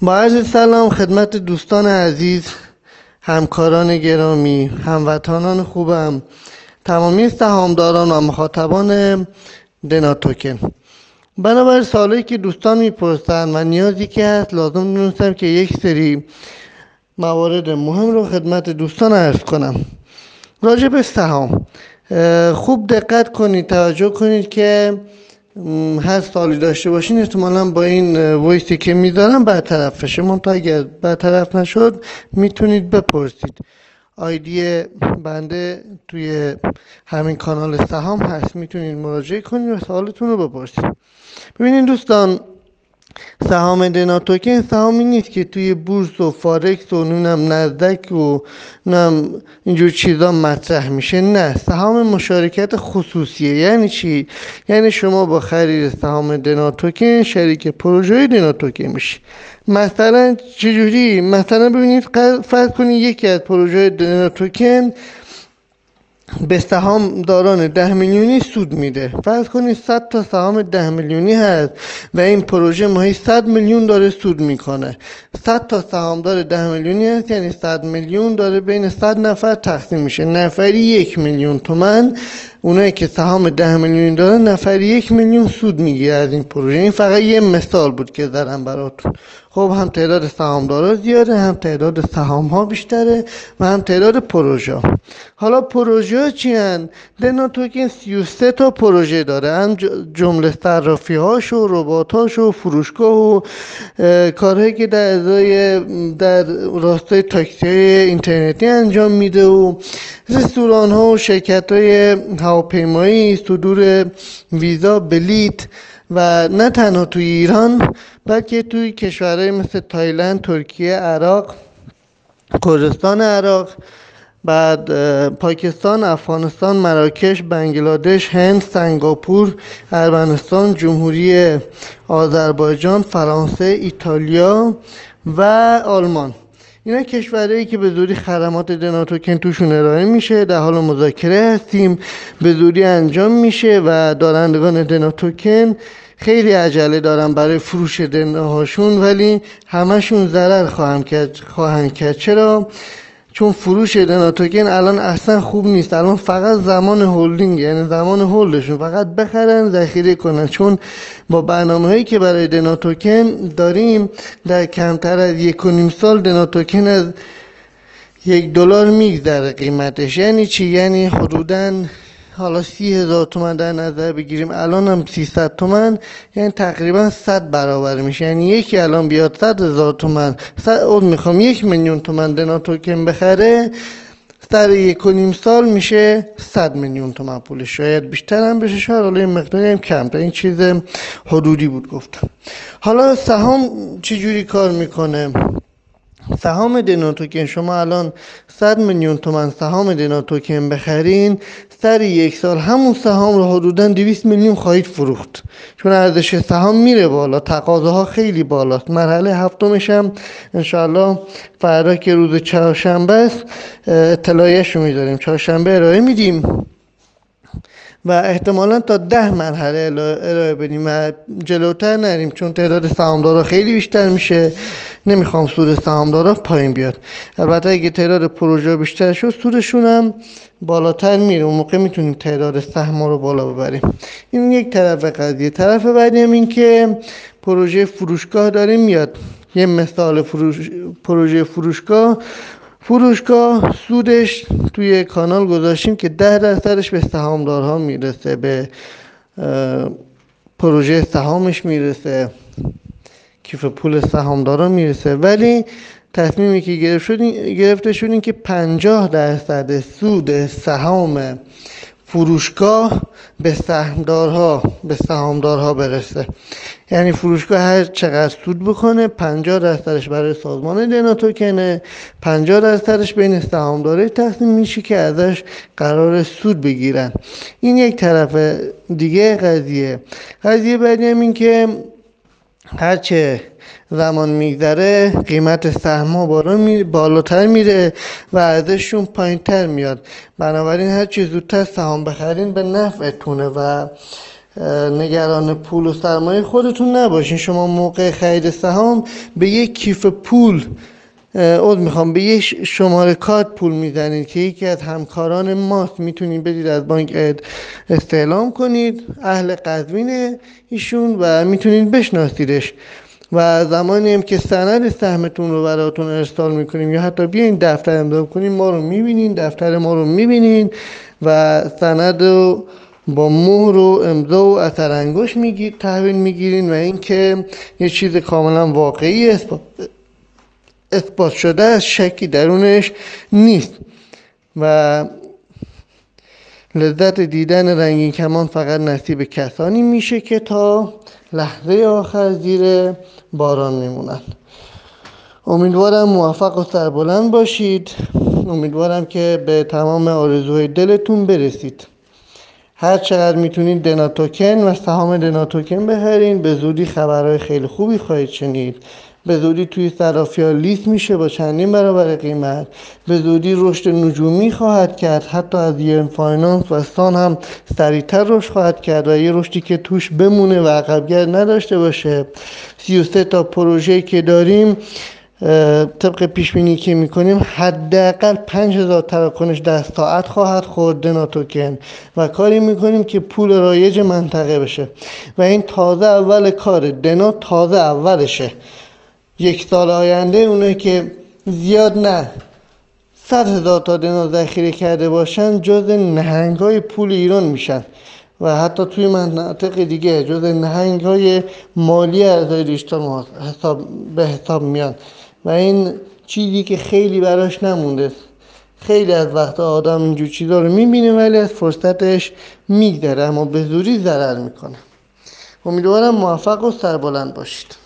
با عرض سلام خدمت دوستان عزیز، همکاران گرامی، هموطنان خوبم، تمامی سهامداران و مخاطبان دنا توکن. بنابراین سوالی که دوستان میپرسن و نیازی که هست، لازم دونستم که یک سری موارد مهم رو خدمت دوستان عرض کنم. راجع به سهام خوب دقت کنید، توجه کنید که هر سوالی داشته باشین احتمالا با این وایسی که میذارم برطرف بشه. منتها اگر برطرف نشد میتونید بپرسید. آیدی بنده توی همین کانال سهام هست، میتونید مراجعه کنید و سوالتون رو بپرسید. ببینید دوستان، سهام دنا توکن سهامی نیست که توی بورس و فارکس و نزدک و اینجور چیزا مطرح میشه. نه، سهام مشارکت خصوصیه. یعنی چی؟ یعنی شما با خرید سهام دنا توکن شریک پروژه دنا توکن میشی. مثلا چجوری؟ مثلا ببینید، فرض کنید یکی از پروژه دنا توکن به سهام داران 10 میلیونی سود میده. فرض کنید 100 تا سهام 10 میلیونی هست و این پروژه ماهی 100 میلیون داره سود میکنه. 100 تا سهامدار 10 میلیونی هست، یعنی 100 میلیون داره بین 100 نفر تقسیم میشه. نفری 1 میلیون تومان. اونایی که سهام 10 میلیونی دارن نفری 1 میلیون سود میگیره از این پروژه. این فقط یه مثال بود که زدم براتون. خب هم تعداد سهامدارا زیاده، هم تعداد سهام ها بیشتره و هم تعداد پروژه. حالا پروژه چی هن؟ دنا توکن 33 تا پروژه داره، هم جمله صرافی هاش و ربات هاش و فروشگاه و کارهایی که در راستای تاکسی های اینترنتی انجام میده و رستوران ها و شرکت های هواپیمایی، صدور ویزا، بلیت و نه تنها توی ایران بلکه توی کشورهای مثل تایلند، ترکیه، عراق، کردستان عراق، بعد پاکستان، افغانستان، مراکش، بنگلادش، هند، سنگاپور، ارمنستان، جمهوری آذربایجان، فرانسه، ایتالیا و آلمان. اینا کشورهایی که به زودی خدمات دنا توکن توشون ارائه میشه. در حال مذاکره هستیم، به زودی انجام میشه و دارندگان دنا توکن خیلی عجله دارن برای فروش دناهاشون، ولی همشون ضرر خواهند کرد. چرا؟ چون فروش دنا توکن الان اصلا خوب نیست. الان فقط زمان هولدینگ، یعنی زمان هولدشون، فقط بخرن ذخیره کنن. چون با برنامه هایی که برای دنا توکن داریم، در کمتر از 1.5 سال دنا توکن از $1 میگذره قیمتش. یعنی چی؟ یعنی حدوداً حالا 30,000 تومان در نظر بگیریم، الان هم 300 تومان، یعنی تقریبا 100 برابر میشه. یعنی یکی الان بیاد 100,000 تومان، 1 میلیون تومان دنا توکن بخره، در 1.5 سال میشه 100 میلیون تومان پولش. شاید بیشتر هم بشه، شاید حالا این مقداری هم کمتر. این چیز حدودی بود گفتم. حالا سهام چجوری کار میکنه؟ سهام دنا توکن، شما الان 100 میلیون تومان سهام دنا توکن بخرین، سر 1 سال همون سهام رو حدوداً 200 میلیون خواهید فروخت. چون ارزش سهام میره بالا، تقاضاها خیلی بالاست. مرحله هفتمش هم انشاءالله فردا که روز چهارشنبه است اطلاعیه‌شو میذاریم، چهارشنبه ارائه میدیم و احتمالا تا 10 مرحله ارائه بدیم و جلوتر نریم، چون تعداد سهامدارا خیلی بیشتر میشه. نمیخوام سود سهامدارا پایین بیاد. البته اگه تعداد پروژه بیشتر شد سودشون هم بالاتر میره، اون موقع میتونیم تعداد سهم رو بالا ببریم. این یک طرف قضیه. طرف بعدی هم این که پروژه فروشگاه داریم میاد. یه مثال پروژه فروشگاه سودش توی کانال گذاشتیم که 10% به سهامدارها میرسه، به پروژه سهامش میرسه، کیف پول سهامدارا میرسه. ولی تصمیمی که گرفته شد این که 50% سود سهام فروشگاه به سهامدارها برسه. یعنی فروشگاه هر چقدر سود بکنه 50%ش برای سازمان دنا توکنه، 50%ش بین سهامدارای تقسیم میشه که ازش قرار سود بگیرن. این یک طرف دیگه قضیه بعدی هم این که هرچه زمان میگذره قیمت سهم‌ها بالاتر میره و ارزششون پایینتر میاد. بنابراین هرچی زودتر سهام بخرین به نفعتونه و نگران پول و سرمایه خودتون نباشین. شما موقع خرید سهام به یک کیف پول به یک شماره کارت پول میزنید که یکی از همکاران ماست، میتونید بدید از بانک استعلام کنید، اهل قزوینه ایشون و میتونید بشناسیدش و زمانی هم که سند سهمتون رو براتون ارسال میکنیم یا حتی بیاین دفتر امضا کنیم ما رو میبینین، دفتر ما رو میبینین و سند رو با مهر و امضا و اثر انگشت تحویل میگیرین و اینکه یه چیز کاملا واقعی اثبات شده از شکی درونش نیست و لذت دیدن رنگین کمان فقط نصیب کسانی میشه که تا لحظه آخر زیر باران میمونن. امیدوارم موفق و سربلند باشید. امیدوارم که به تمام آرزوهای دلتون برسید. هر چقدر میتونید دنا توکن و سهام دنا توکن بخرین. به زودی خبرهای خیلی خوبی خواهید شنید. به زودی توی صرافی‌ها لیست میشه با چندین برابر قیمت. به زودی رشد نجومی خواهد کرد، حتی از ین فایننس و سان هم سریعتر رشد خواهد کرد و یه رشدی که توش بمونه و عقبگرد نداشته باشه. 33 تا پروژه‌ای که داریم طبق پیش بینی که میکنیم حداقل 5000 تراکنش در ساعت خواهد خورد دنا توکن و کاری میکنیم که پول رایج منطقه بشه و این تازه اول کاره. دنا تازه اولشه. یک سال آینده اونه که زیاد نه 100,000 تا دنا ذخیره کرده باشن جز نهنگ‌های پول ایران میشن و حتی توی مناطق دیگه جز نهنگ‌های مالی ارزهای دیجیتال به حساب میان و این چیزی که خیلی براش نمونده. خیلی از وقتا آدم اینجور چیزا رو میبینه ولی از فرصتش میگذره اما به زوری ضرر میکنه. امیدوارم موفق و سربلند باشید.